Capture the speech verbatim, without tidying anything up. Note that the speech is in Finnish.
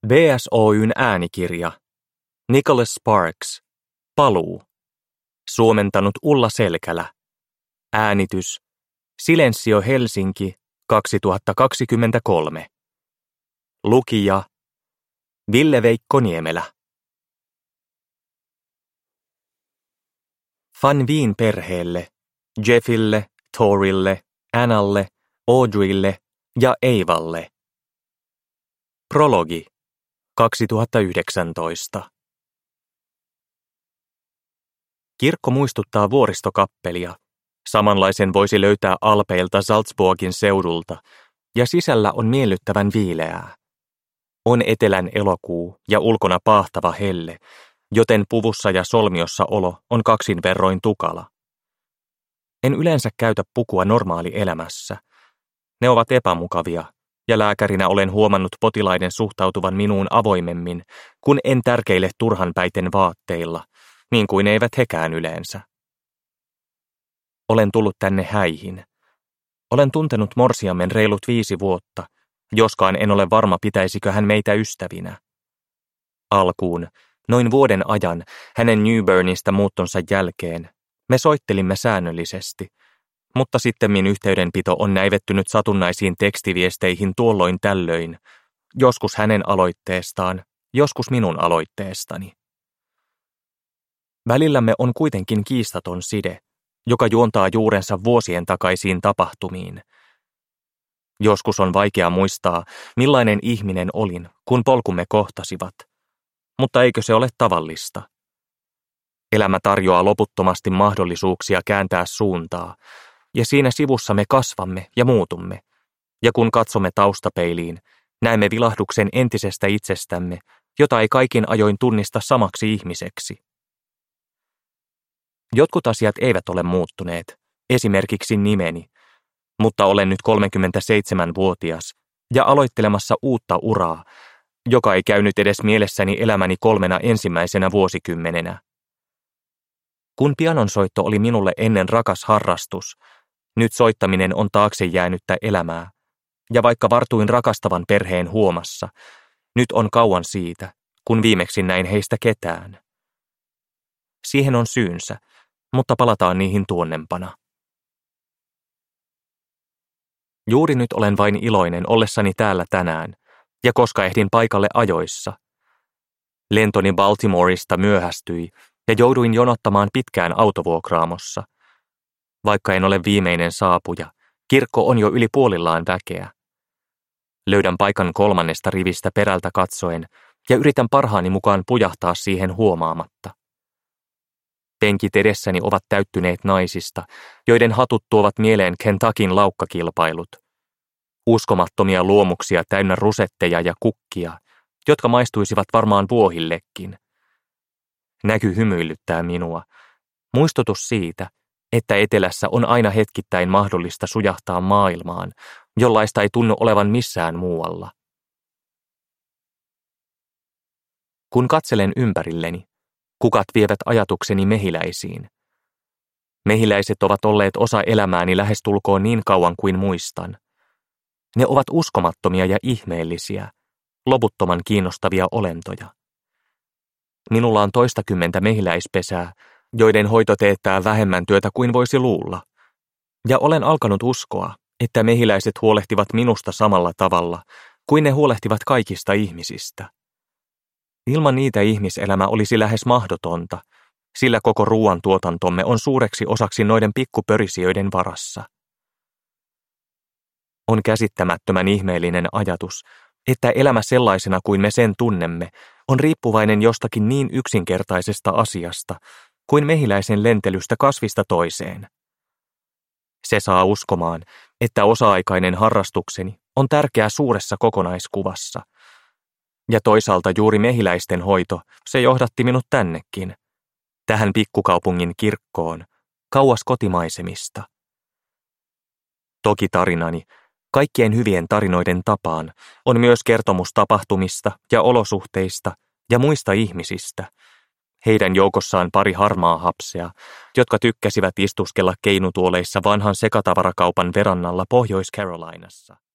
V S Oy:n äänikirja. Nicholas Sparks. Paluu. Suomentanut Ulla Selkälä. Äänitys. Silensio Helsinki kaksituhattakaksikymmentäkolme. Lukija. Ville-Veikko Niemelä. Van Veen perheelle, Jeffille, Torille, Annalle, Audreylle ja Eivalle. Prologi. kaksituhattayhdeksäntoista. Kirkko muistuttaa vuoristokappelia. Samanlaisen voisi löytää Alpeilta Salzburgin seudulta, ja sisällä on miellyttävän viileää. On etelän elokuu ja ulkona paahtava helle, joten puvussa ja solmiossa olo on kaksin verroin tukala. En yleensä käytä pukua normaalielämässä. Ne ovat epämukavia, ja lääkärinä olen huomannut potilaiden suhtautuvan minuun avoimemmin, kun en tärkeille turhanpäiten vaatteilla, niin kuin eivät hekään yleensä. Olen tullut tänne häihin. Olen tuntenut morsiamen reilut viisi vuotta, joskaan en ole varma pitäisikö hän meitä ystävinä. Alkuun, noin vuoden ajan, hänen Newburnista muuttonsa jälkeen, me soittelimme säännöllisesti, mutta sittemmin yhteydenpito on näivettynyt satunnaisiin tekstiviesteihin tuolloin tällöin, joskus hänen aloitteestaan, joskus minun aloitteestani. Välillämme on kuitenkin kiistaton side, joka juontaa juurensa vuosien takaisiin tapahtumiin. Joskus on vaikea muistaa, millainen ihminen olin, kun polkumme kohtasivat, mutta eikö se ole tavallista? Elämä tarjoaa loputtomasti mahdollisuuksia kääntää suuntaa, ja siinä sivussa me kasvamme ja muutumme, ja kun katsomme taustapeiliin, näemme vilahduksen entisestä itsestämme, jota ei kaikin ajoin tunnista samaksi ihmiseksi. Jotkut asiat eivät ole muuttuneet, esimerkiksi nimeni, mutta olen nyt kolmekymmentäseitsemänvuotias ja aloittelemassa uutta uraa, joka ei käynyt edes mielessäni elämäni kolmena ensimmäisenä vuosikymmenenä. Kun pianonsoitto oli minulle ennen rakas harrastus, nyt soittaminen on taakse jäänyttä elämää, ja vaikka vartuin rakastavan perheen huomassa, nyt on kauan siitä, kun viimeksi näin heistä ketään. Siihen on syynsä, mutta palataan niihin tuonnempana. Juuri nyt olen vain iloinen ollessani täällä tänään, ja koska ehdin paikalle ajoissa. Lentoni Baltimoreista myöhästyi, ja jouduin jonottamaan pitkään autovuokraamossa. Vaikka en ole viimeinen saapuja, kirkko on jo yli puolillaan väkeä. Löydän paikan kolmannesta rivistä perältä katsoen, ja yritän parhaani mukaan pujahtaa siihen huomaamatta. Penkit edessäni ovat täyttyneet naisista, joiden hatut tuovat mieleen Kentackin laukkakilpailut. Uskomattomia luomuksia täynnä rusetteja ja kukkia, jotka maistuisivat varmaan vuohillekin. Näky hymyilyttää minua. Muistutus siitä, että etelässä on aina hetkittäin mahdollista sujahtaa maailmaan, jollaista ei tunnu olevan missään muualla. Kun katselen ympärilleni, kukat vievät ajatukseni mehiläisiin. Mehiläiset ovat olleet osa elämääni lähestulkoon niin kauan kuin muistan. Ne ovat uskomattomia ja ihmeellisiä, loputtoman kiinnostavia olentoja. Minulla on toistakymmentä mehiläispesää, joiden hoito teettää vähemmän työtä kuin voisi luulla. Ja olen alkanut uskoa, että mehiläiset huolehtivat minusta samalla tavalla kuin ne huolehtivat kaikista ihmisistä. Ilman niitä ihmiselämä olisi lähes mahdotonta, sillä koko ruoantuotantomme on suureksi osaksi noiden pikkupörisijöiden varassa. On käsittämättömän ihmeellinen ajatus, että elämä sellaisena kuin me sen tunnemme on riippuvainen jostakin niin yksinkertaisesta asiasta kuin mehiläisen lentelystä kasvista toiseen. Se saa uskomaan, että osa-aikainen harrastukseni on tärkeä suuressa kokonaiskuvassa. Ja toisaalta juuri mehiläisten hoito, se johdatti minut tännekin, tähän pikkukaupungin kirkkoon, kauas kotimaisemista. Toki tarinani, kaikkien hyvien tarinoiden tapaan, on myös kertomus tapahtumista ja olosuhteista ja muista ihmisistä. Heidän joukossaan pari harmaa hapsea, jotka tykkäsivät istuskella keinutuoleissa vanhan sekatavarakaupan verannalla Pohjois-Carolinassa.